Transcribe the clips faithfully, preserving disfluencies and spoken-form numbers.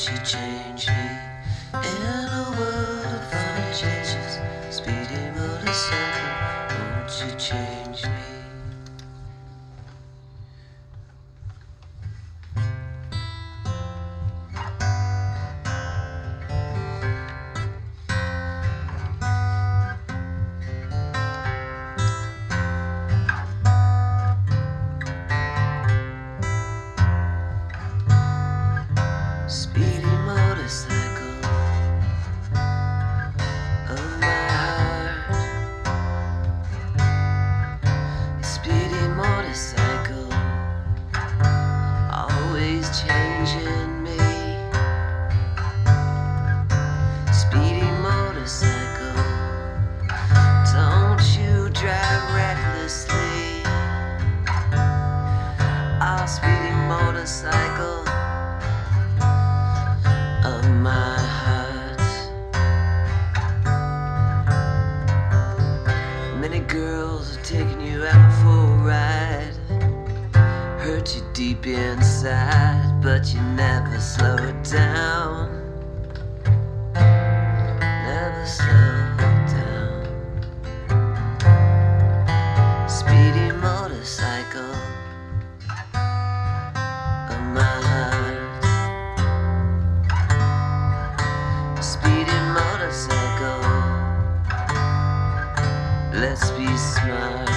Won't you change me in a world of fun and changes? Speedy motorcycle, won't you change me? Speedy motorcycle of my heart. Speedy motorcycle, always changing me. Speedy motorcycle, don't you drive recklessly. Our speedy motorcycle of my heart. Many girls are taking you out for a ride, hurt you deep inside, but you never slow it down. Never slow it down. Speedy motorcycle of my heart. Speedy motorcycle, let's be smart,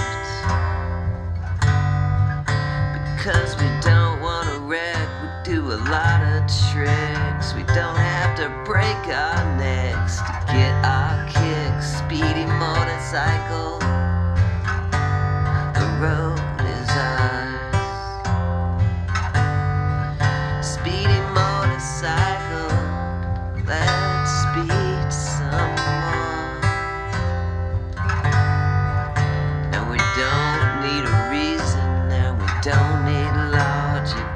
because we don't want to wreck. We do a lot of tricks. We don't have to break our necks to get our kicks. Speedy motorcycle, the road is ours. Speedy motorcycle, let's speed some more. And we don't need a reason, and we don't need logic.